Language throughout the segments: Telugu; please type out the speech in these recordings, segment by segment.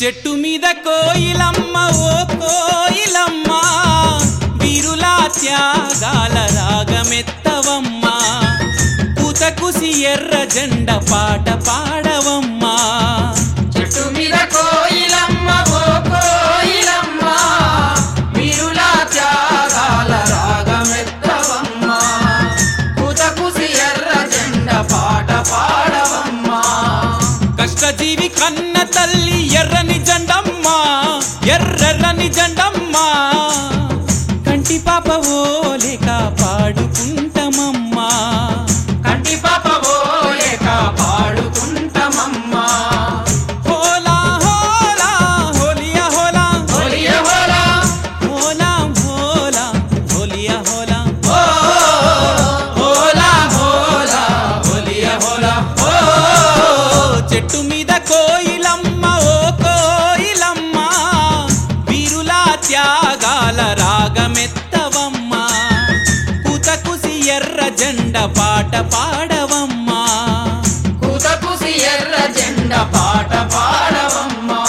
చెట్టు మీద కోయిలమ్మ ఓ కోయిలమ్మ వీరుల త్యాగాల రాగమెత్తవమ్మ పూతకుసి ఎర్ర జెండ పాట పాడవమ్మ చెట్టు మీద కోయిలమ్మ ఓ కోయిలమ్మ వీరుల త్యాగాల రాగమెత్తవమ్మ పూతకుసి ఎర్ర జెండ పాట పాడవమ్మ కష్టజీవి కన్న తల్లి ఎర్రని జెండమ్మ ఎర్రెర్రని జెండమ్మ కంటి పాప ఓలే కాపాడుకుంటమమ్మా కంటి పాప ఓలే కాపాడుకుంటమమ్మా హోలా హోలా హోలియా హోలా హోలియా హోలా హోలా హోలా హోలియా హోలా ఓ హోలా హోలా హోలియా హోలా ఓ చెట్టు మీద కోయిలమ్మ ఓ కోయిలమ్మ వీరుల త్యాగాల రాగమెత్తవమ్మ పూతకుసి ఎర్ర జెండ పాట పాడవమ్మా పూతకుసి ఎర్ర జెండ పాట పాడవమ్మా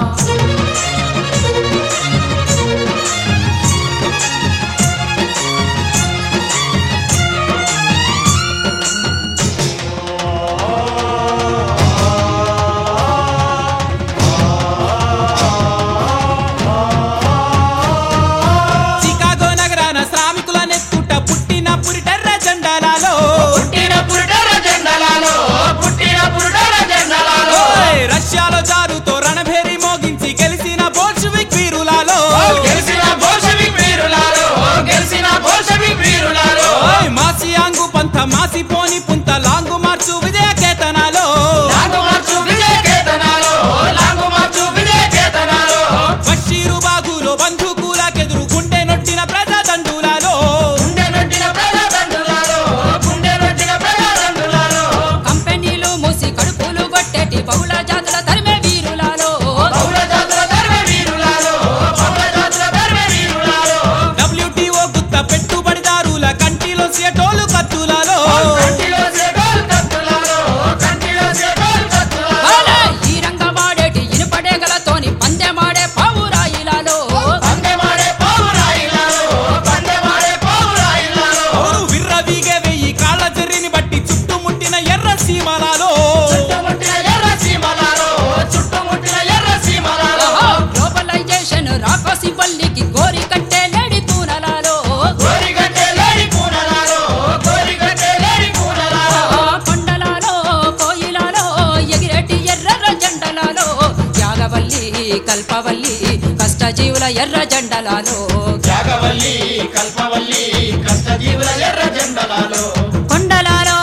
చికాగో నగరాన శ్రామికుల నెత్తుట పుట్టిన పురిటెర్ర జెండాలలో పుట్టిన పురుడర జెండలాలో పుట్టిన పురుడర జెండలాలో రష్యాలో జారుతో రణభేరి మోగించి గెలిచిన బోల్షివిక్ వీరులలో గెలిసిన బోల్షెవిక్ వీరులాలో గెలిసిన బోల్షెవిక్ వీరులాలో మాసియాంగు పంత మాసిపోని పుంత లాంగు మార్చు విజయ కేతనాలో లాంగు మార్చు విజయ కేతనాలో లాంగు మార్చు విజయ కేతనాలో బషీరు బాగులో బంధుకులకెదురు గుండె నొట్టిన ప్రజాదండులలో గుండె నొట్టిన ప్రజాదండులాలో గుండె నొట్టిన ప్రజాదండులాలో కంపెనీలు మూసి కడుపులు కొట్టేటి బహుళ జాతుల తరిమే వీరులాలో బహుళ జాతుల ధర్మ వీరులాలో బహుళ జాతుల ధర్మ వీరులాలో WTO గుత్త పెట్టుబడిదారుల కంటిలో సేటోలు కత్తులలో కంటిలో సేగోల్ కత్తులాలో కంటిలో సేగోల్ కత్తులాలో అలా ఈ రంగ వాడేటి ఇనుపడేగలతోని పందెమాడే పావురాయిలాలో పందెమాడే పావురాయిలాలో పందెమాడే పావురాయిలాలో ఎవరు విర్రవీగే వెయ్యి కాళ్ళ జర్రిని బట్టి చుట్టుముట్టిన ఎర్ర సీమలలో చుట్టుముట్టిన ఎర్ర సీమలాలో చుట్టుముట్టిన ఎర్ర సీమలాలో గ్లోబలైజేషన్ రాకోసి పల్లికి గోరి కట్టే లేడి తూనలాలో గోరిగట్టె లేడి పూనలాలో గోరిగట్టె లేడి పూనలాలో కొండలాలో కోయిలాలో ఎగిరేటి ఎర్ర జెండలాలో త్యాగవల్లి కల్పవల్లి కష్టజీవుల ఎర్ర జెండలాలో త్యాగవల్లి కల్పవల్లి కష్టజీవుల ఎర్ర జెండలాలో కొండలాలో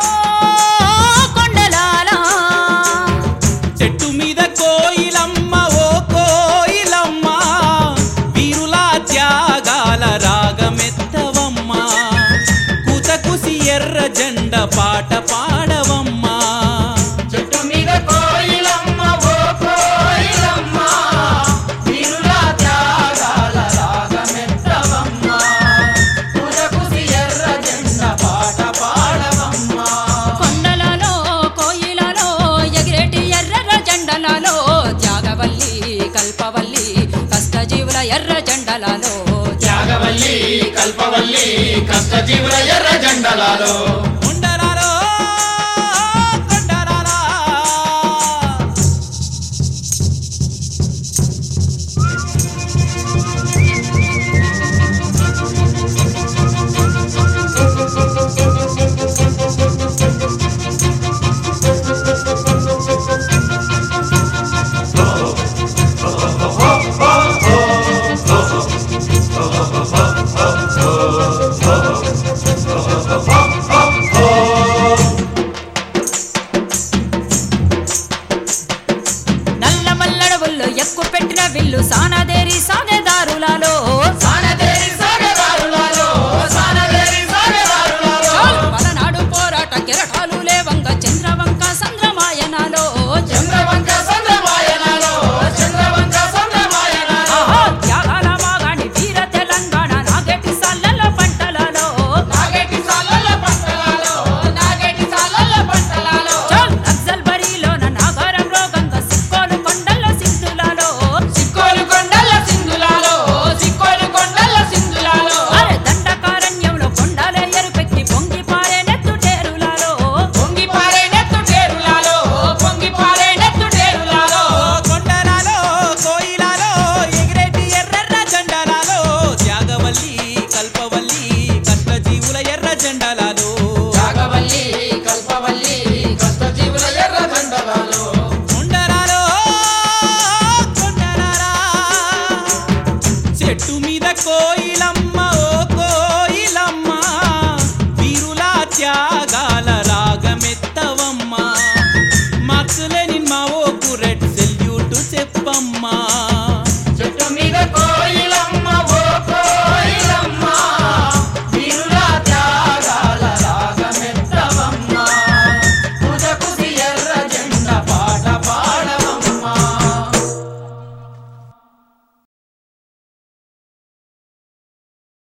కొండలాలో చెట్టు మీద కోయిలమ్మ ఓ కోయిలమ్మ వీరుల త్యాగాల రాగమెత్తవమ్మ కూతకుసి ఎర్ర జెండ పాట పాడవమ్మా చెట్టు మీద కోయిలమ్మ ఓ కోయిలమ్మ వీరుల త్యాగాల రాగమెత్తవమ్మ పూజకుసి ఎర్ర జెండ పాట పాడవమ్మ కొండలలో కోయిలలో ఎగిరేటి ఎర్ర జెండలలో త్యాగవల్లి కల్పవల్లి కష్టజీవుల ఎర్ర జెండలలో త్యాగవల్లి కల్పవల్లి కష్టజీవుల ఎర్ర జెండలాలో